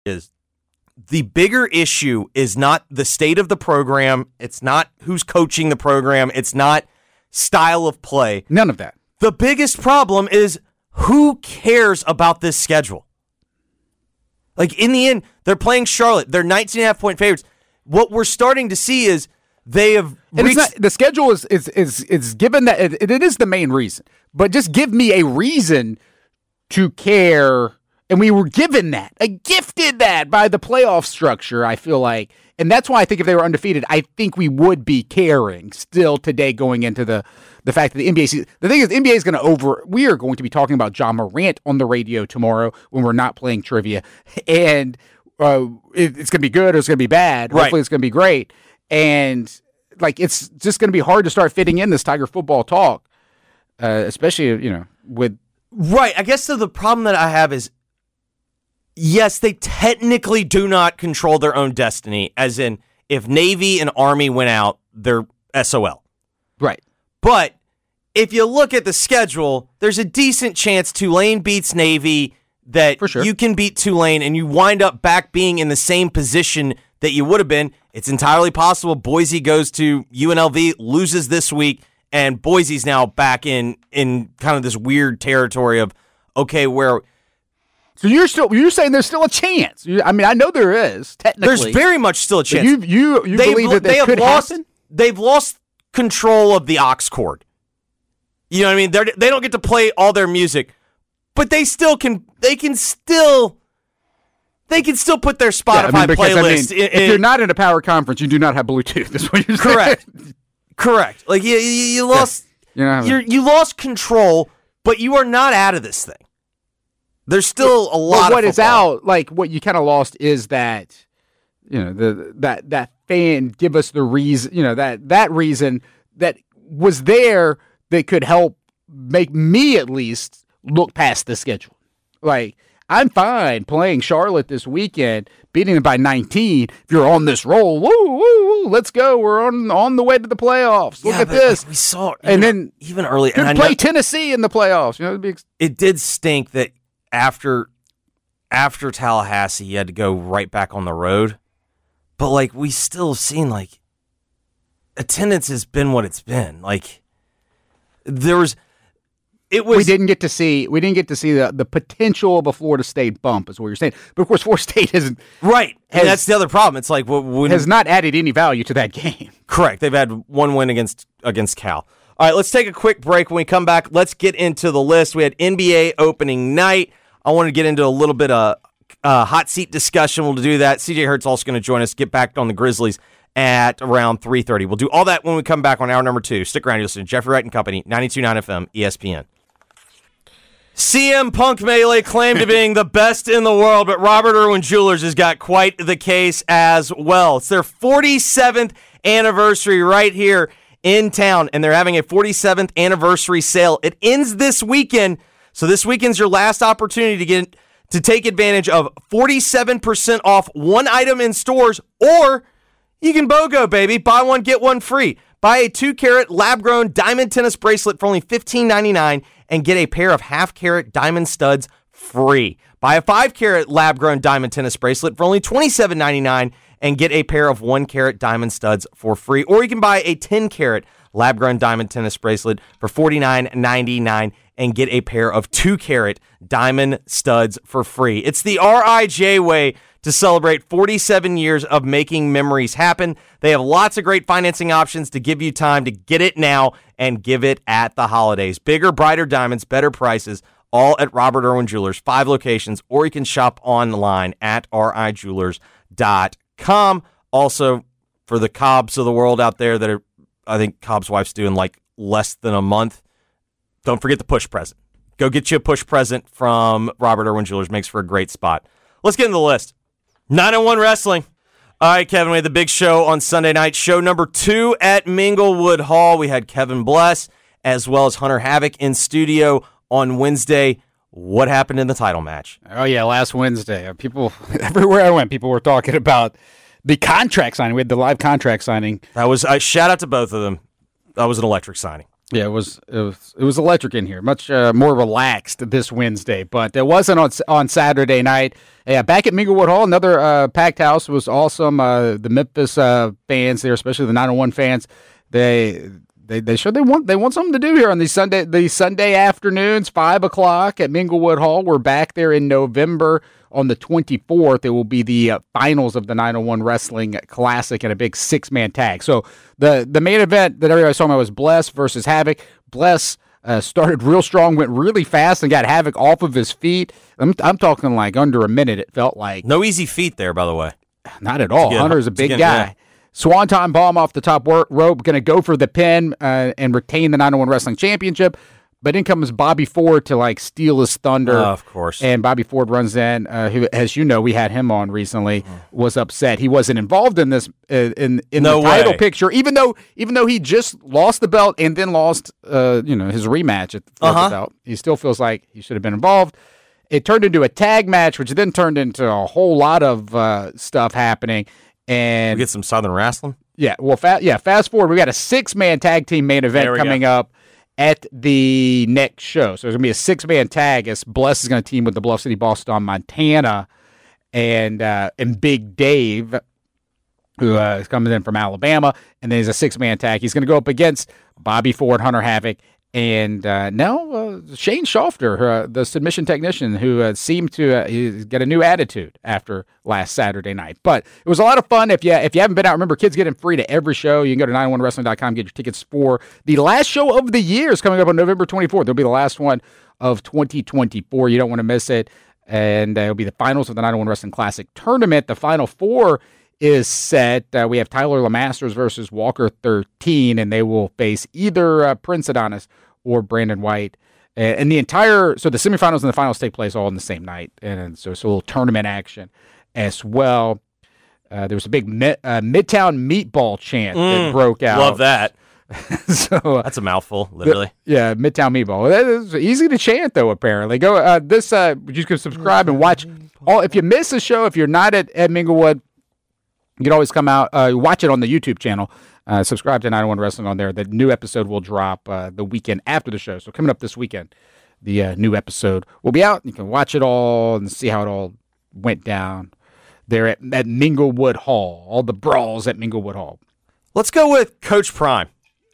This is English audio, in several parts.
is the bigger issue is not the state of the program. It's not who's coaching the program. It's not style of play. None of that. The biggest problem is who cares about this schedule? Like, in the end, they're playing Charlotte. They're 19.5-point favorites. What we're starting to see is they have reached... The schedule is given that it is the main reason. But just give me a reason to care. And we were given that, gifted that by the playoff structure, I feel like. And that's why I think if they were undefeated, I think we would be caring still today going into the fact that the NBA season. The thing is, the NBA is going to we are going to be talking about Ja Morant on the radio tomorrow when we're not playing trivia. And it's going to be good or it's going to be bad. Right. Hopefully it's going to be great. And like, it's just going to be hard to start fitting in this Tiger football talk, especially, with. Right. I guess the problem that I have is, yes, they technically do not control their own destiny, as in if Navy and Army went out, they're SOL. Right. But if you look at the schedule, there's a decent chance Tulane beats Navy, that For sure. you can beat Tulane, and you wind up back being in the same position that you would have been. It's entirely possible Boise goes to UNLV, loses this week, and Boise's now back in kind of this weird territory of, okay, where... So you're saying there's still a chance. I mean, I know there is, technically. There's very much still a chance. You believe that they could happen? They've lost control of the aux cord. You know what I mean? They don't get to play all their music, but they still can. They can still put their Spotify playlist. If you're not in a power conference, you do not have Bluetooth. That's what you're saying. Correct. Like you lost. You lost control, but you are not out of this thing. There's still a lot of what is football. out, like what you kind of lost is that, that fan give us the reason, that reason that was there that could help make me at least look past the schedule. Like, I'm fine playing Charlotte this weekend, beating them by 19. If you're on this roll, woo, let's go. We're on the way to the playoffs. Look at this. Like we saw, and then even early, and play Tennessee in the playoffs. It did stink that after Tallahassee, you had to go right back on the road. But, like, we still have seen, like, attendance has been what it's been. Like, we didn't get to see the potential of a Florida State bump, is what you're saying. But of course, Florida State isn't right. And that's the other problem. It's like has not added any value to that game. Correct. They've had one win against Cal. All right, let's take a quick break. When we come back, let's get into the list. We had NBA opening night. I want to get into a little bit of hot seat discussion. We'll do that. CJ Hurt's also going to join us, get back on the Grizzlies at around 3:30. We'll do all that when we come back on hour number 2. Stick around. You'll listen to Jeffrey Wright and Company, 92.9 FM, ESPN. CM Punk may lay claim to being the best in the world, but Robert Irwin Jewelers has got quite the case as well. It's their 47th anniversary right here in town, and they're having a 47th anniversary sale. It ends this weekend, so this weekend's your last opportunity to take advantage of 47% off one item in stores, or you can BOGO, baby. Buy one, get one free. Buy a 2-carat lab-grown diamond tennis bracelet for only $15.99 and get a pair of half-carat diamond studs free. Buy a 5-carat lab-grown diamond tennis bracelet for only $27.99 and get a pair of 1-carat diamond studs for free. Or you can buy a 10-carat lab-grown diamond tennis bracelet for $49.99 and get a pair of 2-carat diamond studs for free. It's the RIJ way to celebrate 47 years of making memories happen. They have lots of great financing options to give you time to get it now and give it at the holidays. Bigger, brighter diamonds, better prices, all at Robert Irwin Jewelers, 5 locations, or you can shop online at rijewelers.com. Also, for the Cobbs of the world out there that are, I think Cobb's wife's doing like less than a month, don't forget the push present. Go get you a push present from Robert Irwin Jewelers. Makes for a great spot. Let's get into the list. 901 Wrestling. All right, Kevin, we had the big show on Sunday night. Show number 2 at Minglewood Hall. We had Kevin Bless as well as Hunter Havoc in studio on Wednesday. What happened in the title match? Oh, yeah, last Wednesday. People, everywhere I went, people were talking about the contract signing. We had the live contract signing. That was a shout out to both of them. That was an electric signing. Yeah, it was electric in here. Much more relaxed this Wednesday, but it wasn't on Saturday night. Yeah, back at Minglewood Hall, another packed house. Was awesome. The Memphis fans there, especially the 901 fans, they sure they want something to do here on these Sunday afternoons, 5:00 at Minglewood Hall. We're back there in November on the 24th. It will be the finals of the 901 Wrestling Classic and a big 6-man tag. So the main event that everybody saw was Bless versus Havoc. Bless started real strong, went really fast, and got Havoc off of his feet. I'm talking like under a minute. It felt like no easy feat there, by the way. Not at all. Hunter's a big guy. Yeah. Swanton bomb off the top rope, going to go for the pin and retain the 901 Wrestling Championship. But in comes Bobby Ford to like steal his thunder. Of course. And Bobby Ford runs in, who, as you know, we had him on recently, was upset. He wasn't involved in this in the title picture, even though he just lost the belt and then lost his rematch at the belt. He still feels like he should have been involved. It turned into a tag match, which then turned into a whole lot of stuff happening. And we get some Southern wrestling. Yeah, well, fast forward, we got a 6-man tag team main event coming up at the next show. So there's going to be a 6-man tag as Bless is going to team with the Bluff City Boss Don Montana and Big Dave, who is coming in from Alabama. And then there's a 6-man tag. He's going to go up against Bobby Ford, Hunter Havoc, and now Shane Shofter, the submission technician, who seemed to get a new attitude after last Saturday night. But it was a lot of fun. If you haven't been out, remember, kids getting free to every show. You can go to 901wrestling.com, get your tickets for the last show of the year is coming up on November 24th. It'll be the last one of 2024. You don't want to miss it. And it'll be the finals of the 901 Wrestling Classic Tournament. The Final Four is set. We have Tyler LeMasters versus Walker 13, and they will face either Prince Adonis or Brandon White. And the semifinals and the finals take place all on the same night. And so it's a little tournament action as well. There was a big Midtown Meatball chant that broke out. Love that. So that's a mouthful, literally. Yeah, Midtown Meatball. That is easy to chant, though, apparently. Go you can subscribe and watch. If you miss a show, if you're not at Minglewood, you can always come out, watch it on the YouTube channel. Subscribe to 901 Wrestling on there. The new episode will drop the weekend after the show. So coming up this weekend, the new episode will be out. You can watch it all and see how it all went down there at Minglewood Hall. All the brawls at Minglewood Hall. Let's go with Coach Prime.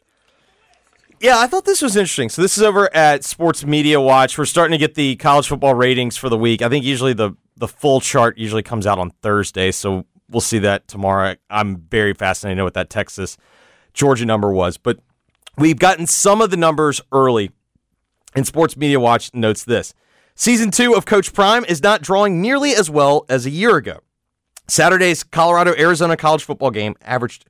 Yeah, I thought this was interesting. So this is over at Sports Media Watch. We're starting to get the college football ratings for the week. I think usually the full chart usually comes out on Thursday, so we'll see that tomorrow. I'm very fascinated to know what that Texas-Georgia number was. But we've gotten some of the numbers early, and Sports Media Watch notes this. Season 2 of Coach Prime is not drawing nearly as well as a year ago. Saturday's Colorado-Arizona college football game averaged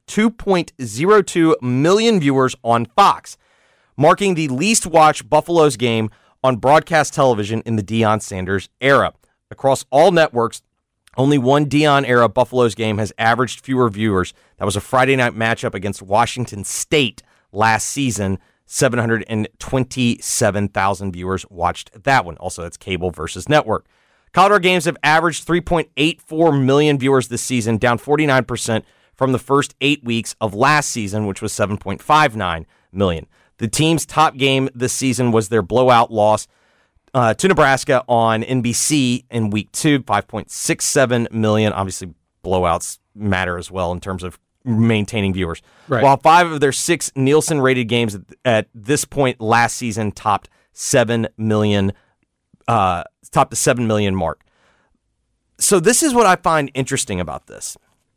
2.02 million viewers on Fox, marking the least-watched Buffaloes game on broadcast television in the Deion Sanders era. Across all networks, only one Deion-era Buffaloes game has averaged fewer viewers. That was a Friday night matchup against Washington State last season. 727,000 viewers watched that one. Also, that's cable versus network. Colorado games have averaged 3.84 million viewers this season, down 49% from the first 8 weeks of last season, which was 7.59 million. The team's top game this season was their blowout loss to Nebraska on NBC in week 2, 5.67 million. Obviously, blowouts matter as well in terms of maintaining viewers. Right. While 5 of their 6 Nielsen-rated games at this point last season topped 7 million, topped the 7 million mark. So this is what I find interesting about this.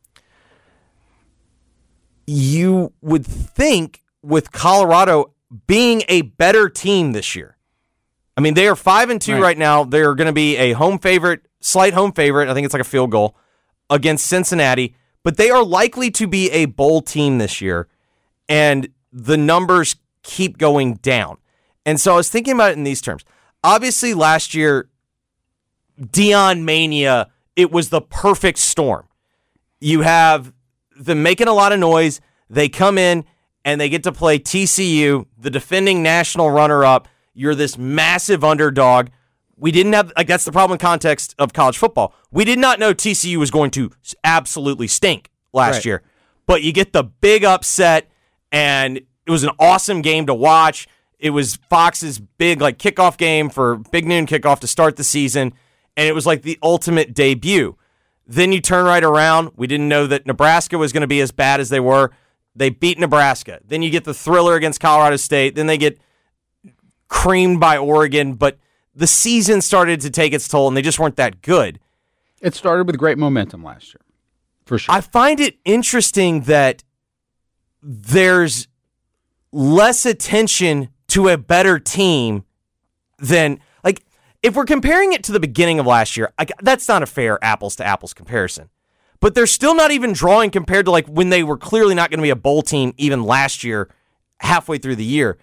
You would think with Colorado being a better team this year. I mean, they are 5-2 right now. They're going to be a home favorite, slight home favorite. I think it's like a field goal against Cincinnati, but they are likely to be a bowl team this year, and the numbers keep going down. And so I was thinking about it in these terms. Obviously, last year, Deion Mania, it was the perfect storm. You have them making a lot of noise. They come in, and they get to play TCU, the defending national runner-up. You're this massive underdog. We didn't have, like, that's the problem in context of college football. We did not know TCU was going to absolutely stink last year. But you get the big upset, and it was an awesome game to watch. It was Fox's big kickoff game for big noon kickoff to start the season, and it was like the ultimate debut. Then you turn right around. We didn't know that Nebraska was going to be as bad as they were. They beat Nebraska. Then you get the thriller against Colorado State. Then they get creamed by Oregon, but the season started to take its toll, and they just weren't that good. It started with great momentum last year, for sure. I find it interesting that there's less attention to a better team than, if we're comparing it to the beginning of last year, that's not a fair apples-to-apples comparison. But they're still not even drawing compared to when they were clearly not going to be a bowl team even last year, halfway through the year.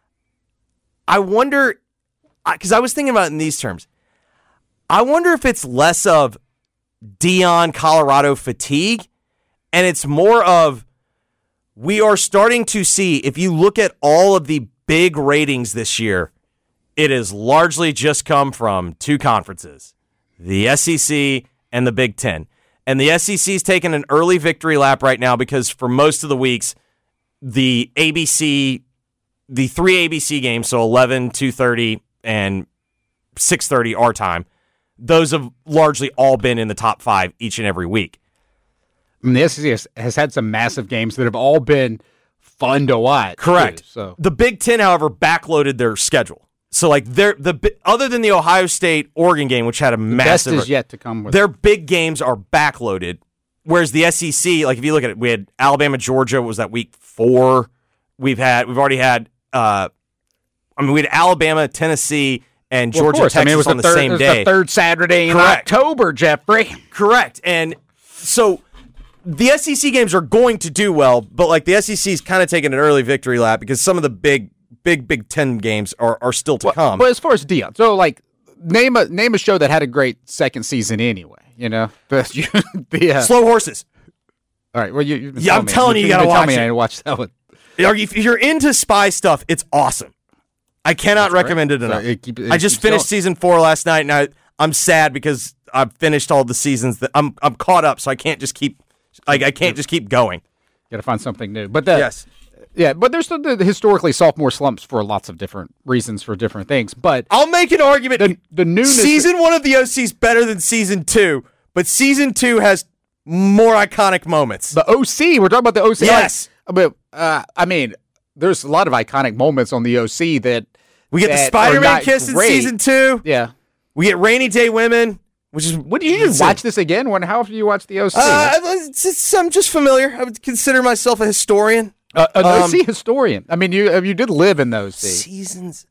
I wonder, because I was thinking about it in these terms, I wonder if it's less of Deion Colorado fatigue, and it's more of, we are starting to see, if you look at all of the big ratings this year, it has largely just come from two conferences, the SEC and the Big Ten. And the SEC's taken an early victory lap right now because for most of the weeks, the three ABC games, so 11, 2:30, and 6:30 our time, those have largely all been in the top 5 each and every week. And the SEC has had some massive games that have all been fun to watch. Correct. Too, so the Big Ten, however, backloaded their schedule. So other than the Ohio State Oregon game, which had a massive, best is yet to come with their big games are backloaded. Whereas the SEC, if you look at it, we had Alabama, Georgia was that week 4. We've already had we had Alabama, Tennessee, and Georgia, Texas, it was on the same day. It was the third Saturday in October, Jeffrey. Correct. And so the SEC games are going to do well, but the SEC's kind of taking an early victory lap because some of the Big Ten games are still to come. But as far as Deion, so name a show that had a great second season anyway. Slow Horses. All right. Well, I'm telling you, you gotta watch it. I watch that one. If you're into spy stuff, it's awesome. I cannot recommend it enough. I just finished season 4 last night, and I'm sad because I've finished all the seasons. That I'm caught up, so I can't just keep going. Got to find something new. But yes. Yeah, but there's the historically sophomore slumps for lots of different reasons for different things. But I'll make an argument. The newness. Season 1 of the OC is better than season 2, but season 2 has more iconic moments. The OC, we're talking about the OC. Yes. There's a lot of iconic moments on the OC that we get the Spider-Man kiss in season 2. Yeah. We get Rainy Day Women, which is. What do you just watch this again? How often do you watch the OC? I'm just familiar. I would consider myself a historian. An OC historian. You did live in those seasons.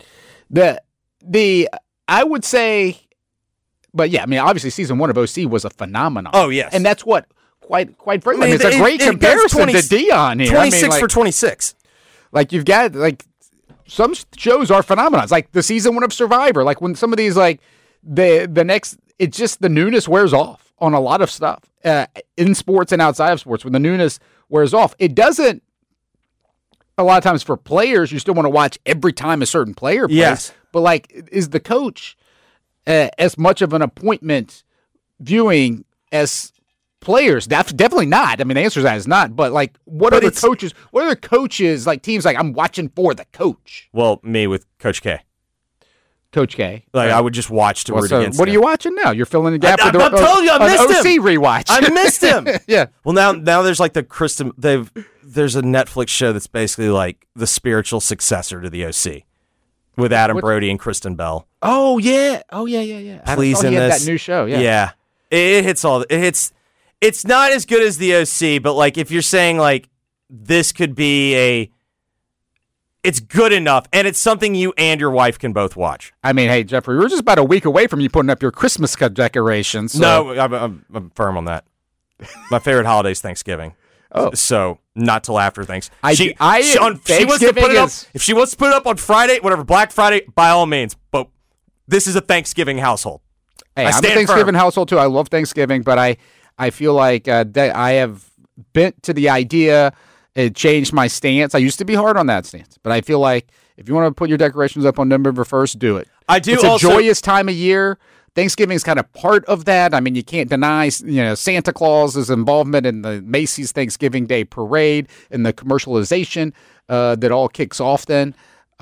I would say, but yeah, obviously season 1 of OC was a phenomenon. Oh yes, and that's what quite frankly, it's a great comparison to Deion here. 26 for 26. You've got some shows are phenomenons, like the season 1 of Survivor. When some of these the next, it's just the newness wears off on a lot of stuff in sports and outside of sports. When the newness wears off, it doesn't. A lot of times for players, you still want to watch every time a certain player plays. Yes. But is the coach as much of an appointment viewing as players? That's definitely not. The answer to that is not. But what other coaches? What other coaches teams I'm watching for the coach? Well, me with Coach K. Coach K. I would just watch to root against what him. are you watching now? You're filling the gap with I'm telling you, I missed him. OC rewatch. I missed him. Yeah. Well, now there's the Kristen. There's a Netflix show that's basically the spiritual successor to the OC, with Adam Brody and Kristen Bell. Oh yeah. Please in this that new show. Yeah. Yeah. It hits all. It hits. It's not as good as the OC, but if you're saying this could be it's good enough, and it's something you and your wife can both watch. Hey, Jeffrey, we're just about a week away from you putting up your Christmas decorations. So. No, I'm firm on that. My favorite holiday is Thanksgiving. Oh, so not till after Thanksgiving. She wants to put it up. If she wants to put it up on Friday, whatever, Black Friday, by all means. But this is a Thanksgiving household. Hey, I'm a Thanksgiving household too. I love Thanksgiving, but I feel like I have bent to the idea. It changed my stance. I used to be hard on that stance, but I feel like if you want to put your decorations up on November 1st, do it. I do. It's a joyous time of year. Thanksgiving is kind of part of that. I mean, you can't deny, Santa Claus's involvement in the Macy's Thanksgiving Day Parade and the commercialization that all kicks off then.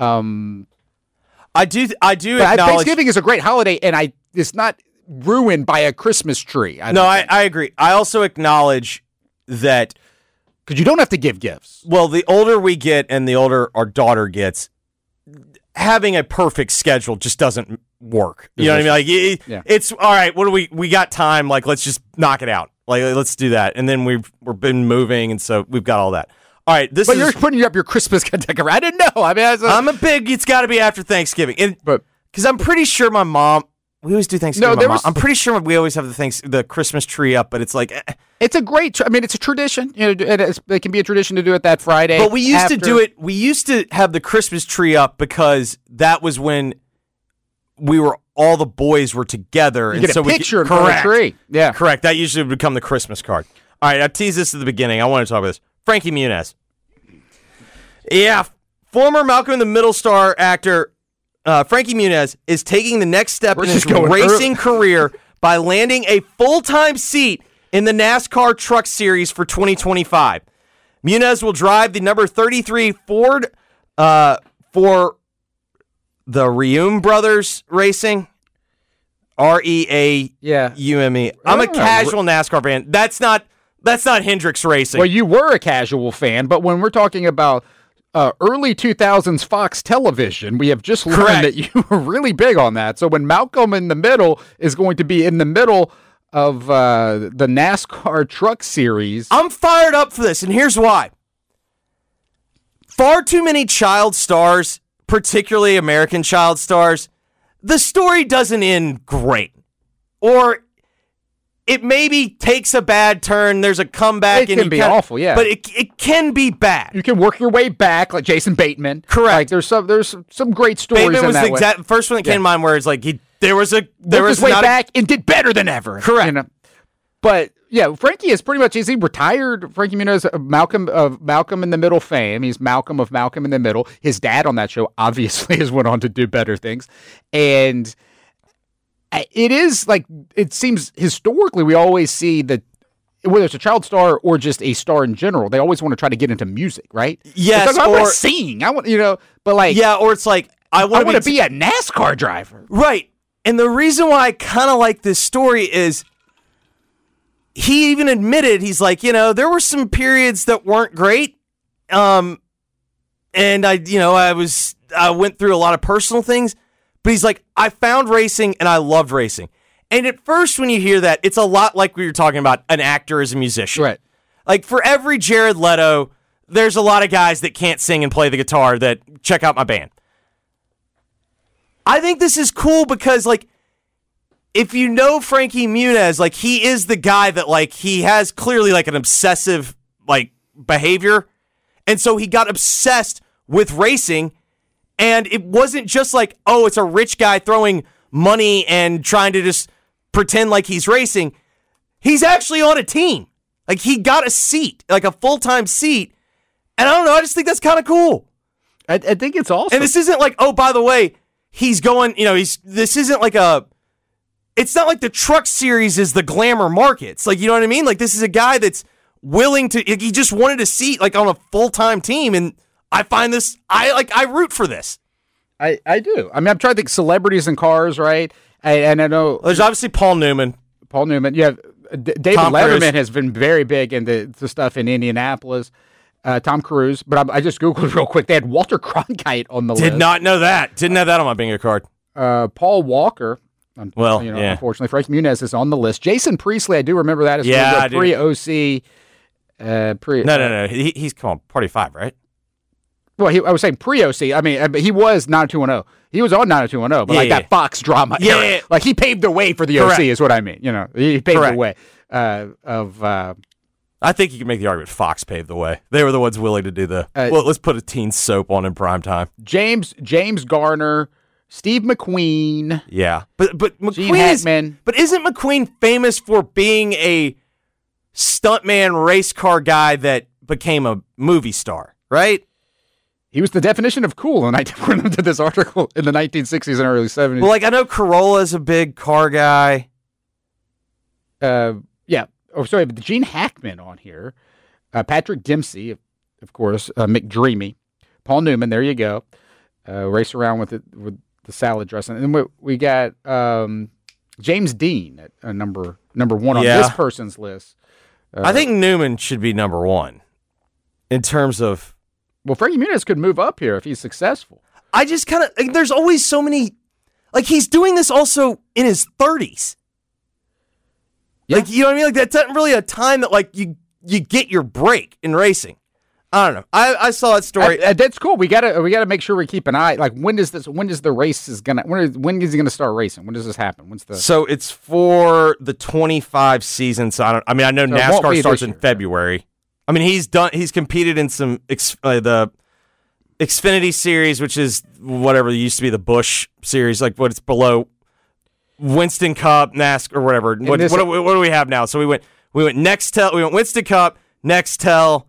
I do acknowledge Thanksgiving is a great holiday, and it's not ruined by a Christmas tree. I agree. I also acknowledge that because you don't have to give gifts. Well, the older we get and the older our daughter gets, having a perfect schedule just doesn't work. You know what I mean? Like it's all right. What do we got time? Like, let's just knock it out. Like, let's do that. And then we've been moving, and so we've got all that. All right, but you're putting up your Christmas decoration. I didn't know. I mean, I'm a big. It's got to be after Thanksgiving, because I'm pretty sure my mom. We always do Thanksgiving. No, I'm pretty sure we always have the Christmas tree up, but it's like it's a great. I mean, it's a tradition. It can be a tradition to do it that Friday. But we used to do it. We used to have the Christmas tree up because that was when all the boys were together, and so picture in front of the tree. Yeah, correct. That usually would become the Christmas card. All right, I teased this at the beginning. I want to talk about this. Frankie Muniz. Yeah, former Malcolm in the Middle star actor Frankie Muniz is taking the next step in his racing career by landing a full-time seat in the NASCAR Truck Series for 2025. Muniz will drive the number 33 Ford for the Reume Brothers Racing. Reaume. I'm a casual NASCAR fan. That's not Hendricks Racing. Well, you were a casual fan, but when we're talking about early 2000s Fox Television, we have just learned that you were really big on that. So when Malcolm in the Middle is going to be in the middle of the NASCAR Truck Series, I'm fired up for this, and here's why. Far too many child stars, particularly American child stars, the story doesn't end great. Or it maybe takes a bad turn. There's a comeback. It can be awful, yeah. But it can be bad. You can work your way back, like Jason Bateman. Correct. Like there's some great stories. Bateman was in that the exact first one that came to mind, where it's like there was his way back and did better than ever. Correct. But yeah, Frankie is pretty much he retired. Frankie Muniz, Malcolm in the Middle fame. He's Malcolm of Malcolm in the Middle. His dad on that show obviously has went on to do better things, and it is like, it seems historically we always see that whether it's a child star or just a star in general, they always want to try to get into music, right? Yes, I want to sing. I want, but like, yeah, or it's like I want to be a NASCAR driver, right? And the reason why I kind of like this story is he even admitted, he's like, there were some periods that weren't great, and I went through a lot of personal things. But he's like, I found racing and I loved racing. And at first when you hear that, it's a lot like we were talking about an actor as a musician. Right. Like for every Jared Leto, there's a lot of guys that can't sing and play the guitar that check out my band. I think this is cool because, like, if you know Frankie Muniz, like, he is the guy that, like, he has clearly, like, an obsessive, like, behavior. And so he got obsessed with racing. And it wasn't just like, oh, it's a rich guy throwing money and trying to just pretend like he's racing. He's actually on a team. Like, he got a seat, like a full-time seat. And I don't know, I just think that's kind of cool. I think it's awesome. And this isn't like, oh, by the way, he's going, this isn't like it's not like the Truck Series is the glamour markets. Like, you know what I mean? Like, this is a guy that's willing to, he just wanted a seat, like, on a full-time team, and I find this, I root for this. I do. I mean, I'm trying to think celebrities and cars, right? And I know there's obviously Paul Newman. Yeah. David Tom Letterman Cruise has been very big into the stuff in Indianapolis. Tom Cruise. But I just Googled real quick. They had Walter Cronkite on the list. Did not know that. Didn't have that on my bingo card. Paul Walker. Well, yeah. Unfortunately, Frankie Muniz is on the list. Jason Priestley, I do remember that as well. Pre-OC. No. He's come on, Party 5, right? Well, I was saying pre-OC. I mean, he was 90210. He was on 90210, but that Fox drama era. Yeah. Like, he paved the way for the OC is what I mean. He paved the way I think you can make the argument Fox paved the way. They were the ones willing to do let's put a teen soap on in prime time. James Garner, Steve McQueen. Yeah. But McQueen Gene Hackman. But isn't McQueen famous for being a stuntman race car guy that became a movie star, right? He was the definition of cool, and I according to this article in the 1960s and early 70s. Well, like I know Corolla is a big car guy. Yeah. Oh, sorry, but Gene Hackman on here, Patrick Dempsey, of course, McDreamy, Paul Newman. There you go. Race around with the salad dressing, and then we got James Dean at number one on this person's list. I think Newman should be number one in terms of. Well, Frankie Muniz could move up here if he's successful. I just kind of like, there's always so many, like he's doing this also in his 30s. Yeah. Like, you know what I mean? Like that's not really a time that like you get your break in racing. I don't know. I saw that story. That's cool. We gotta make sure we keep an eye. Like when is the race is gonna when is he gonna start racing? When does this happen? So it's for the 25 season. So I know so NASCAR starts in February. I mean he's competed in some the Xfinity series, which is whatever used to be the Busch series, like what's below Winston Cup, NASCAR or whatever. What do we have now? So we went Nextel, we went Winston Cup, Nextel.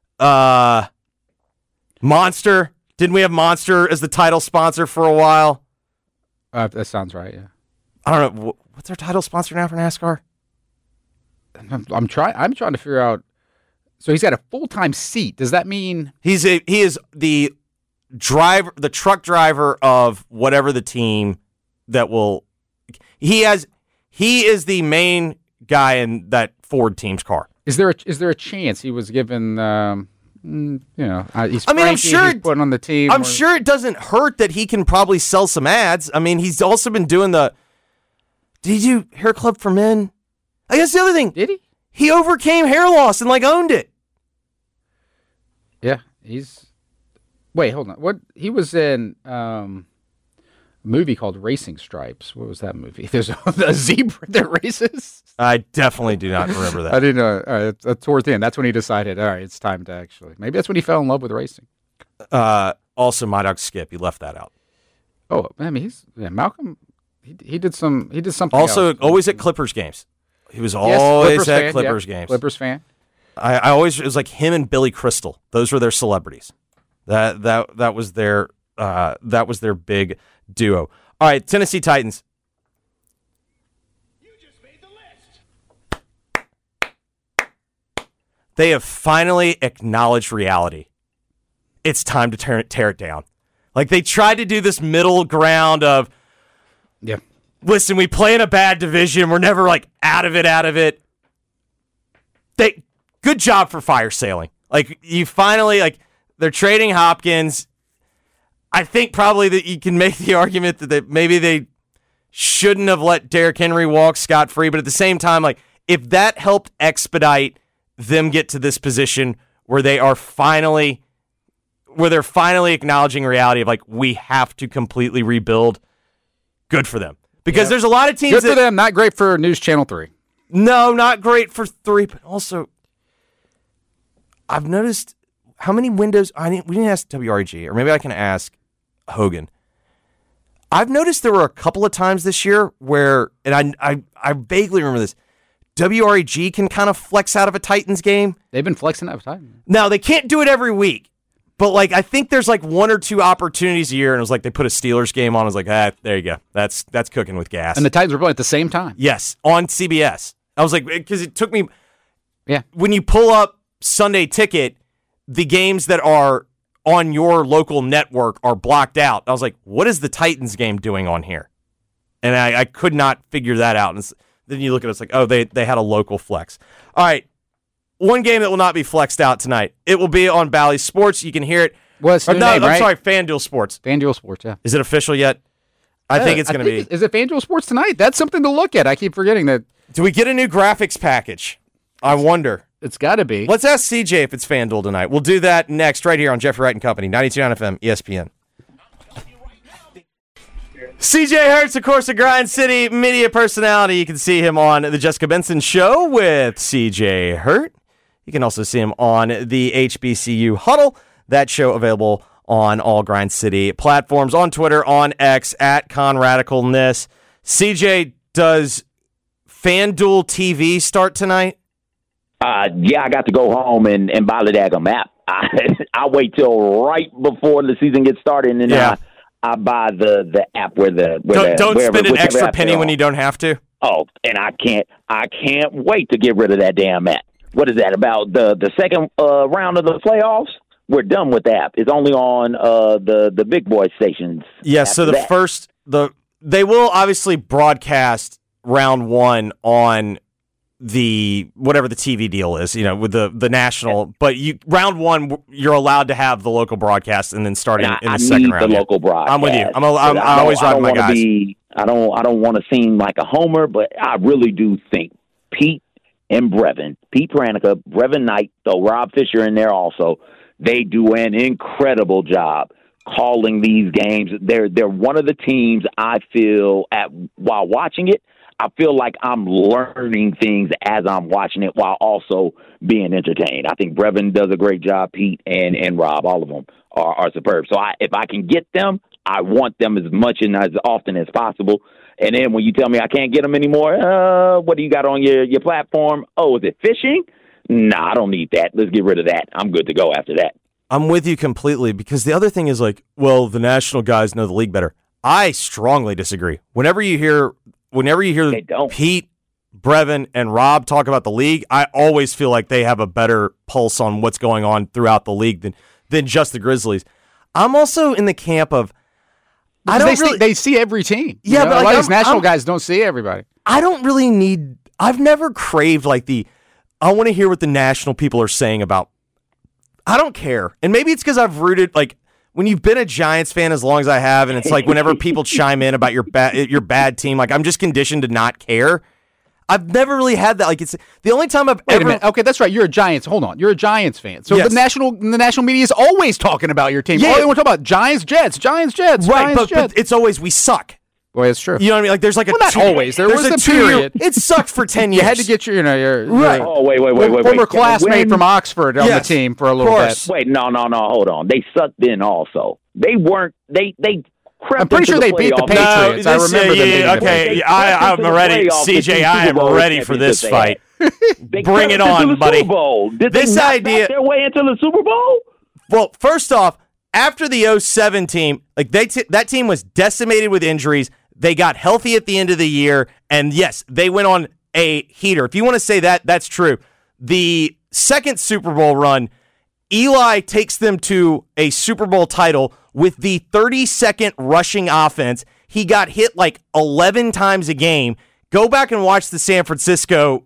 Monster. Didn't we have Monster as the title sponsor for a while? That sounds right, yeah. I don't know. What's our title sponsor now for NASCAR? I'm trying to figure out. So he's got a full-time seat. Does that mean he is the driver, the truck driver of whatever the team that will he is the main guy in that Ford team's car. Is there a chance he was given? He's I'm sure he's put on the team. I'm sure it doesn't hurt that he can probably sell some ads. I mean, he's also been doing the. Did he do Hair Club for Men? I guess the other thing. Did he? He overcame hair loss and owned it. Yeah, Wait, hold on. What he was in? Movie called Racing Stripes. What was that movie? There's a zebra that races. I definitely do not remember that. I didn't know. All right, that's towards the end. That's when he decided, all right, it's time to actually. Maybe that's when he fell in love with racing. Also, My Dog Skip. You left that out. Oh, I mean, Malcolm. He did something. Also, else. Always at Clippers games. He was always at Clippers games. Clippers fan. I always it was like him and Billy Crystal. Those were their celebrities. That was their big duo. All right, Tennessee Titans. You just made the list. They have finally acknowledged reality. It's time to tear it down. Like they tried to do this middle ground of, yeah. Listen, we play in a bad division. We're never out of it. Good job for fire sailing. Like you finally they're trading Hopkins. I think probably that you can make the argument that maybe they shouldn't have let Derrick Henry walk scot-free, but at the same time, if that helped expedite them get to this position where they're finally acknowledging reality of we have to completely rebuild, good for them. Because there's a lot of teams good for them, not great for News Channel 3. No, not great for 3, but also I've noticed how many windows we didn't ask WREG, or maybe I can ask Hogan. I've noticed there were a couple of times this year where, and I vaguely remember this, WREG can kind of flex out of a Titans game. They've been flexing out of time. Now, they can't do it every week, but I think there's 1 or 2 opportunities a year, and it was they put a Steelers game on. I was there you go. That's cooking with gas. And the Titans were playing at the same time. Yes, on CBS. I was because it took me. Yeah. When you pull up Sunday Ticket, the games that are on your local network are blocked out. I was what is the Titans game doing on here? And I could not figure that out. And then you look at it, they had a local flex. All right, one game that will not be flexed out tonight. It will be on Bally Sports. You can hear it. Well, it's new name, right? I'm sorry, FanDuel Sports. FanDuel Sports, yeah. Is it official yet? I think it's going to be. Is it FanDuel Sports tonight? That's something to look at. I keep forgetting that. Do we get a new graphics package? I wonder. It's got to be. Let's ask CJ if it's FanDuel tonight. We'll do that next right here on Jeffrey Wright and Company, 92.9 FM, ESPN. CJ Hurts, of course, a Grind City media personality. You can see him on The Jessica Benson Show with CJ Hurt. You can also see him on the HBCU Huddle. That show available on all Grind City platforms, on Twitter, on X, at ConRadicalness. CJ, does FanDuel TV start tonight? Yeah, I got to go home and buy the daggum app. I wait till right before the season gets started, and then I buy the app where don't spend an extra penny when you don't have to. Oh, and I can't wait to get rid of that damn app. What is that about the second round of the playoffs? We're done with the app. It's only on the big boy stations. Yes, so they will obviously broadcast round one on the whatever the TV deal is, with the national. But round one, you're allowed to have the local broadcast, and then starting in the second round. The local broadcast. I'm with you. I always ride my guys. I don't want to seem like a homer, but I really do think Pete and Brevin, Pete Pranica, Brevin Knight, though Rob Fisher in there also, they do an incredible job calling these games. They're one of the teams I feel while watching it, I feel like I'm learning things as I'm watching it while also being entertained. I think Brevin does a great job. Pete and Rob, all of them are superb. So if I can get them, I want them as much and as often as possible. And then when you tell me I can't get them anymore, what do you got on your platform? Oh, is it fishing? Nah, I don't need that. Let's get rid of that. I'm good to go after that. I'm with you completely, because the other thing is the national guys know the league better. I strongly disagree. Whenever you hear Pete, Brevin, and Rob talk about the league, I always feel like they have a better pulse on what's going on throughout the league than just the Grizzlies. I'm also in the camp of they see every team. Yeah, but a lot of these national guys don't see everybody. I don't really need. I've never craved I want to hear what the national people are saying about. I don't care, and maybe it's because I've rooted when you've been a Giants fan as long as I have, and it's whenever people chime in about your bad team, I'm just conditioned to not care. I've never really had that. It's the only time I've Wait a minute. Okay, that's right. You're a Giants. Hold on. You're a Giants fan. So yes. the national media is always talking about your team. Yeah. All they want to talk about Giants, Jets, Giants, Jets. Right, Giants, Jets. but it's always we suck. Well, it's true. You know what I mean? There's not always. There was a period. It sucked for 10 years. You had to get your right. Oh, wait. Former classmate from Oxford on the team for a little bit. Wait, no, hold on. They sucked then also. They weren't. They crept. I'm pretty sure they beat the Patriots. No, I remember them. Okay, I'm ready, CJ. I am ready for this fight. Bring it on, buddy. Did they knock their way into the Super Bowl? Well, first off, after the 07 team, that team was decimated with injuries. They got healthy at the end of the year, and yes, they went on a heater. If you want to say that, that's true. The second Super Bowl run, Eli takes them to a Super Bowl title with the 32nd rushing offense. He got hit 11 times a game. Go back and watch the San Francisco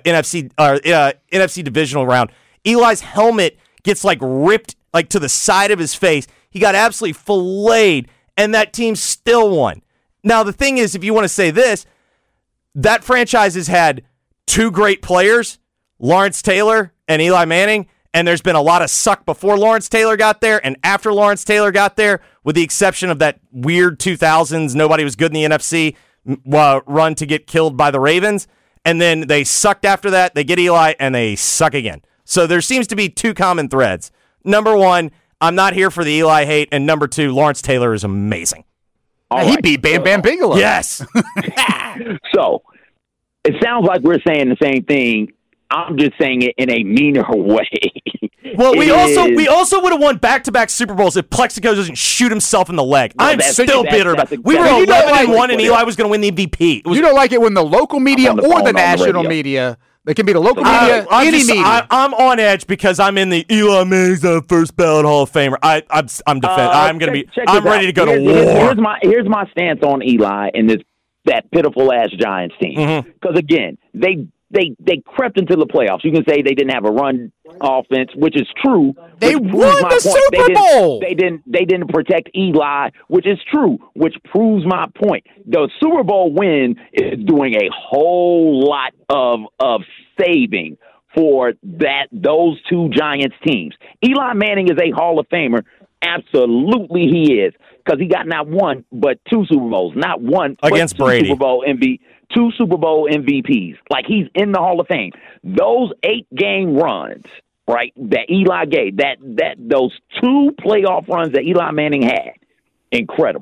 NFC divisional round. Eli's helmet gets ripped to the side of his face. He got absolutely filleted, and that team still won. Now, the thing is, if you want to say this, that franchise has had two great players, Lawrence Taylor and Eli Manning, and there's been a lot of suck before Lawrence Taylor got there and after Lawrence Taylor got there, with the exception of that weird 2000s, nobody was good in the NFC run to get killed by the Ravens, and then they sucked after that, they get Eli, and they suck again. So there seems to be two common threads. Number one, I'm not here for the Eli hate, and number two, Lawrence Taylor is amazing. He beat Bam Bam Bigelow. Yes. So it sounds like we're saying the same thing. I'm just saying it in a meaner way. Well, we also would have won back-to-back Super Bowls if Plexico doesn't shoot himself in the leg. Well, I'm still bitter about it. We were 11-1, and Eli was going to win the MVP. You don't like it when the local media or the national media. They can be the local media, any media. I'm on edge because I'm in the Eli Manning's the first ballot Hall of Famer. I'm defending. I'm ready to go to war. Here's my stance on Eli and that pitiful ass Giants team. Because again, they crept into the playoffs. You can say they didn't have a run offense, which is true. They won the Super Bowl. They didn't protect Eli, which is true, which proves my point. The Super Bowl win is doing a whole lot of saving for those two Giants teams. Eli Manning is a Hall of Famer. Absolutely he is, because he got not one but two Super Bowls, not one against but Brady. Two Super Bowl MVPs. He's in the Hall of Fame. Those 8-game runs, right, that Eli gave, those two playoff runs that Eli Manning had, incredible.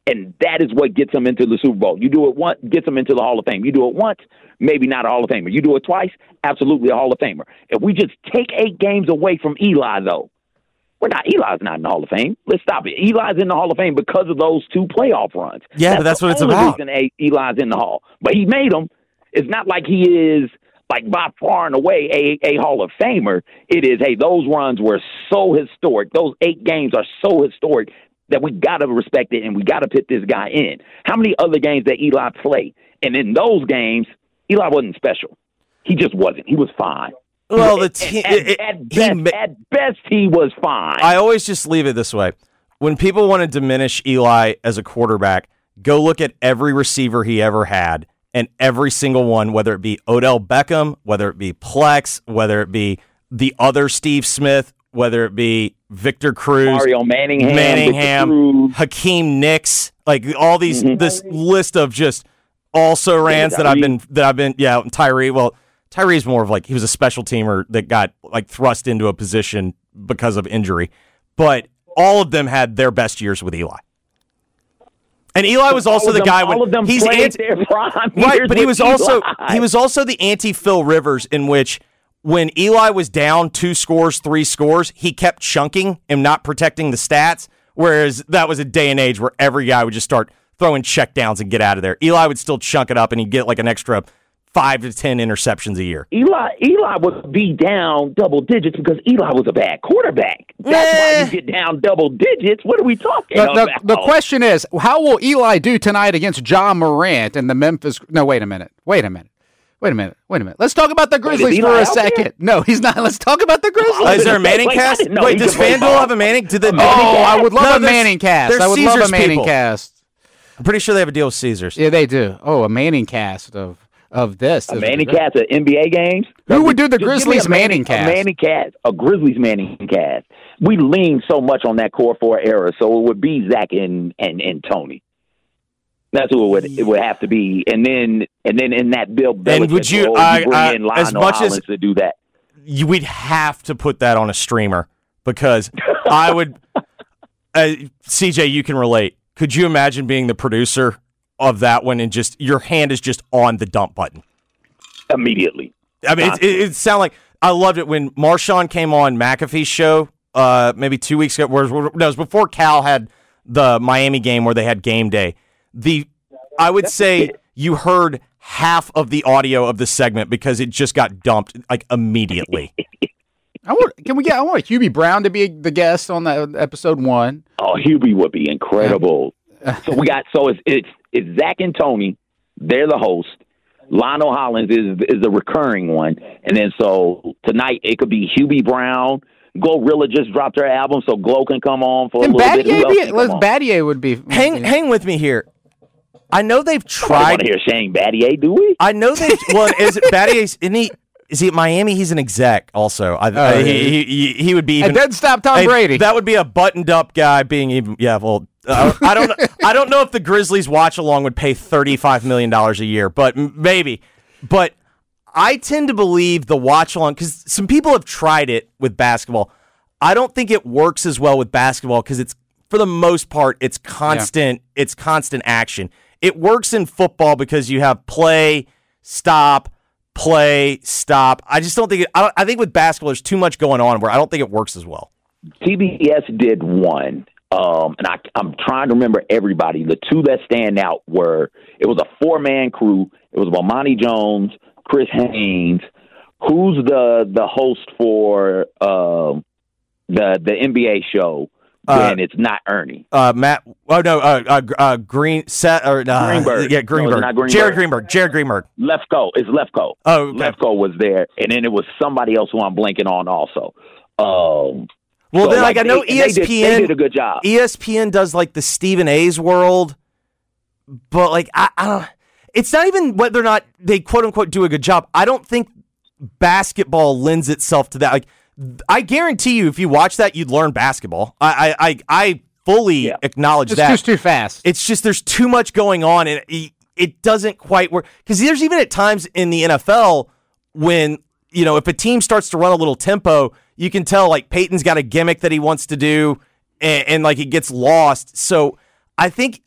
And that is what gets them into the Super Bowl. You do it once, gets them into the Hall of Fame. You do it once, maybe not a Hall of Famer. You do it twice, absolutely a Hall of Famer. If we just take 8 games away from Eli, though, Eli's not in the Hall of Fame. Let's stop it. Eli's in the Hall of Fame because of those 2 playoff runs. Yeah, but that's what it's about. That's the only reason Eli's in the Hall. But he made them. It's not like he is, like, by far and away a Hall of Famer. It is, hey, those runs were so historic. Those 8 games are so historic that we got to respect it and we got to put this guy in. How many other games that Eli played? And in those games, Eli wasn't special. He just wasn't. He was fine. Well, at best, he was fine. I always just leave it this way. When people want to diminish Eli as a quarterback, go look at every receiver he ever had, and every single one, whether it be Odell Beckham, whether it be Plex, whether it be the other Steve Smith, whether it be Victor Cruz, Mario Manningham, Hakeem Nicks, like all these, this list of just also rans that I've been, Tyree. Well, Tyree's more of like, he was a special teamer that got like thrust into a position because of injury, but all of them had their best years with Eli. And Eli was also the guy when he's right, but he was also the anti-Phil Rivers, in which when Eli was down 2 scores, 3 scores, he kept chunking and not protecting the stats. Whereas that was a day and age where every guy would just start throwing checkdowns and get out of there. Eli would still chunk it up, and he'd get like an extra 5 to 10 interceptions a year. Eli would be down double digits because Eli was a bad quarterback. That's why you get down double digits. What are we talking about? The question is, how will Eli do tonight against John Morant and the Memphis? No, wait a minute. Let's talk about the Grizzlies for a second. No, he's not. Let's talk about the Grizzlies. Is there a Manning cast? Wait, does FanDuel have a Manning? I would love a Manning cast. I would love a Manning cast. I'm pretty sure they have a deal with Caesars. Yeah, they do. Oh, a Manning cast of this. A Manning cast at NBA games? Who would do the Grizzlies Manning cast? A Grizzlies Manning cast. We lean so much on that core 4 era, so it would be Zach and Tony. That's who it would have to be. And then in that Bill Belichick, and would you bring in as much as to do that? We'd have to put that on a streamer, because I would. CJ, you can relate. Could you imagine being the producer of that one and just your hand is just on the dump button immediately? I mean, it sounded like I loved it when Marshawn came on McAfee's show maybe 2 weeks ago. It was before Cal had the Miami game where they had game day. I would say you heard half of the audio of the segment because it just got dumped like immediately. I want Hubie Brown to be the guest on that episode 1. Oh, Hubie would be incredible. So it's Zach and Tony. They're the host. Lionel Hollins is the recurring one, and then so tonight it could be Hubie Brown. Glorilla just dropped their album, so Glow can come on for a little bit. Battier would be. Hang with me here. I know they've tried. I want to hear Shane Battier, do we? I know they've. Well, is it Battier's? Is he at Miami? He's an exec also. He would be even. It doesn't stop Tom Brady. That would be a buttoned up guy being even. Yeah, well, I don't know if the Grizzlies watch along would pay $35 million a year, but maybe. But I tend to believe the watch along, because some people have tried it with basketball. I don't think it works as well with basketball because it's, for the most part, it's constant. Yeah. It's constant action. It works in football because you have play, stop. I just don't think I think with basketball there's too much going on where I don't think it works as well. TBS did one, and I'm trying to remember everybody. The 2 that stand out were, it was a 4-man crew. It was Bomani Jones, Chris Haynes. Who's the host for the NBA show? And it's not Ernie. Matt. Oh no. Greenberg. Yeah, Greenberg. No, Greenberg. Jared Greenberg. Lefko. It's Lefko. Oh, okay. Lefko was there, and then it was somebody else who I'm blanking on also. Well, so then I know ESPN. They did a good job. ESPN does like the Stephen A's World, but like I don't. It's not even whether or not they quote unquote do a good job. I don't think basketball lends itself to that. Like, I guarantee you, if you watch that, you'd learn basketball. I fully acknowledge that. It's just too fast. It's just there's too much going on, and it doesn't quite work. Because there's even at times in the NFL when, if a team starts to run a little tempo, you can tell like Peyton's got a gimmick that he wants to do, and like it gets lost. So I think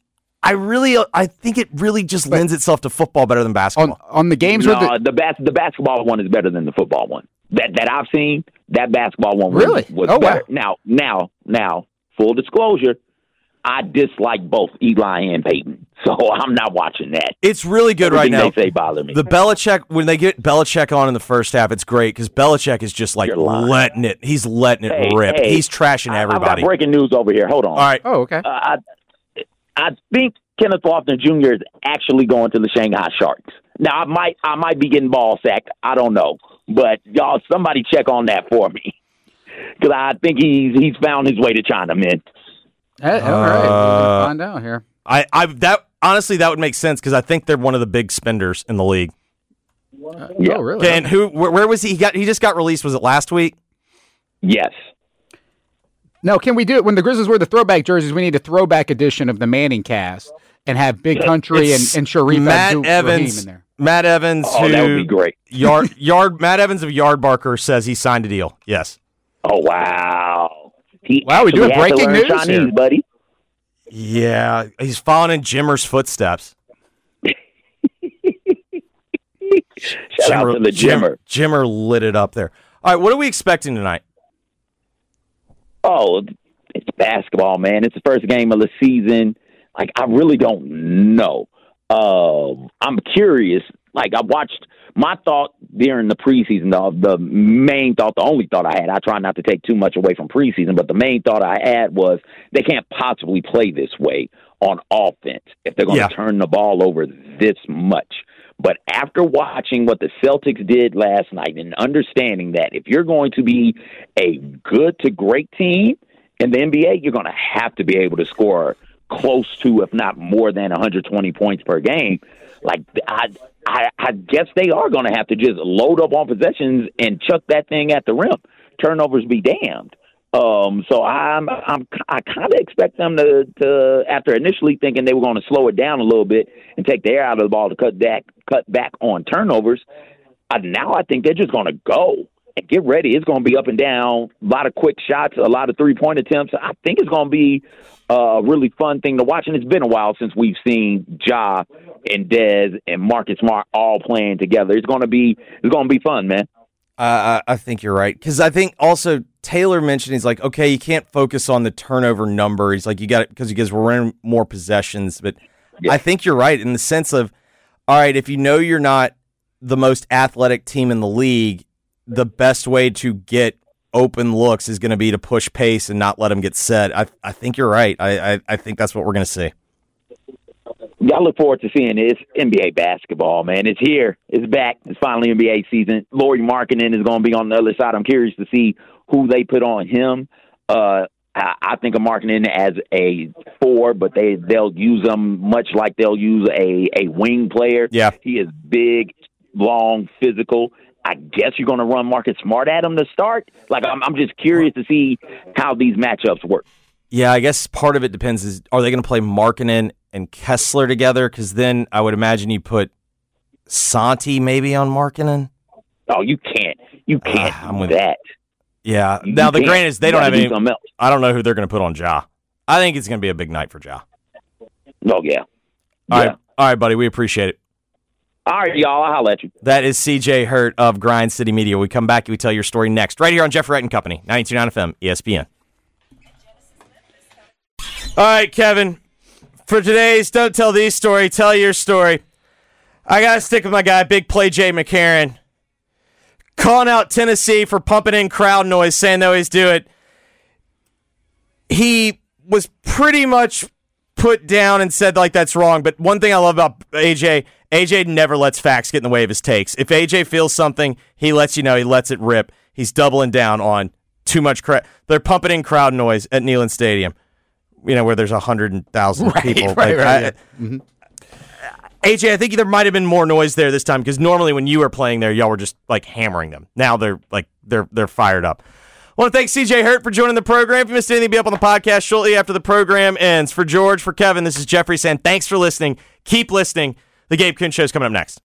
I think it really just lends itself to football better than basketball. On the games where the basketball one is better than the football one. That I've seen, that basketball one Really? was Oh, better. wow. Now, full disclosure, I dislike both Eli and Peyton, so I'm not watching that. It's really good right Everything now. they say bother me. The Belichick, when they get Belichick on in the first half, it's great because Belichick is just like You're lying. letting it. He's letting it rip. Hey, He's trashing I've everybody. got breaking news over here. Hold on. All right. Oh, okay. I think Kenneth Lofton Jr. is actually going to the Shanghai Sharks. Now, I might be getting ball sacked. I don't know. But, y'all, somebody check on that for me. Because I think he's found his way to China, man. All right, we'll find out here. Honestly, that would make sense because I think they're one of the big spenders in the league. Yeah. Oh, really? Okay, and where was he? He just got released. Was it last week? Yes. No, can we do it when the Grizzlies wear the throwback jerseys? We need a throwback edition of the Manning cast and have Big Country and Sharif Matt Abdul-Rahim Evans in there. Matt Evans, Oh, that would be great. Matt Evans of Yardbarker says he signed a deal. Yes. Oh, wow. Wow, we do have actually had to breaking learn news Chinese, here. buddy. Yeah, he's following in Jimmer's footsteps. Shout out to the Jimmer. Jimmer lit it up there. All right, what are we expecting tonight? Oh, it's basketball, man. It's the first game of the season. Like, I really don't know. I'm curious. Like, I watched my thought during the preseason, the main thought, the only thought I had, I try not to take too much away from preseason, but the main thought I had was they can't possibly play this way on offense if they're going to turn the ball over this much. But after watching what the Celtics did last night and understanding that if you're going to be a good to great team in the NBA, you're going to have to be able to score close to, if not more than 120 points per game. Like, I guess they are going to have to just load up on possessions and chuck that thing at the rim. Turnovers be damned. So I kind of expect them to, after initially thinking they were going to slow it down a little bit and take the air out of the ball to cut back on turnovers. Now I think they're just going to go and get ready. It's going to be up and down, a lot of quick shots, a lot of 3-point attempts. I think it's going to be a really fun thing to watch. And it's been a while since we've seen Ja and Dez and Marcus Smart all playing together. It's going to be fun, man. I think you're right because I think also Taylor mentioned he's like, okay, you can't focus on the turnover number. He's like, you got it because we're running more possessions. But I think you're right in the sense of, all right, if you know you're not the most athletic team in the league, the best way to get open looks is going to be to push pace and not let them get set. I think you're right. I think that's what we're going to see. I look forward to seeing it. It's NBA basketball, man. It's here. It's back. It's finally NBA season. Lauri Markkanen is going to be on the other side. I'm curious to see who they put on him. I think of Markkanen as a 4, but they'll use him much like they'll use a wing player. Yeah. He is big, long, physical. I guess you're going to run Marcus Smart at him to start. Like, I'm just curious to see how these matchups work. Yeah, I guess part of it depends is, are they going to play Markkanen and Kessler together? Because then I would imagine you put Santi maybe on Markkanen. Oh, you can't. You can't do that. Yeah. You now, the can't. granted is they You don't gotta have do any. something else. I don't know who they're going to put on Ja. I think it's going to be a big night for Ja. Oh, yeah. All right, buddy. We appreciate it. All right, y'all. I'll holler at you. That is CJ Hurt of Grind City Media. We come back and we tell your story next, right here on Jeff Wright and Company, 92.9 FM, ESPN. All right, Kevin. For today's Don't Tell These Story, Tell Your Story, I got to stick with my guy, Big Play Jay McCarron. Calling out Tennessee for pumping in crowd noise, saying they always do it. He was pretty much put down and said, like, that's wrong. But one thing I love about AJ never lets facts get in the way of his takes. If AJ feels something, he lets you know. He lets it rip. He's doubling down on too much crowd. They're pumping in crowd noise at Neyland Stadium, where there's 100,000 people. Right. AJ, I think there might have been more noise there this time because normally when you were playing there, y'all were just like hammering them. Now they're fired up. I want to thank CJ Hurt for joining the program. If you missed anything, be up on the podcast shortly after the program ends. For George, for Kevin, this is Jeffrey saying thanks for listening. Keep listening. The Gabe Kuhn Show is coming up next.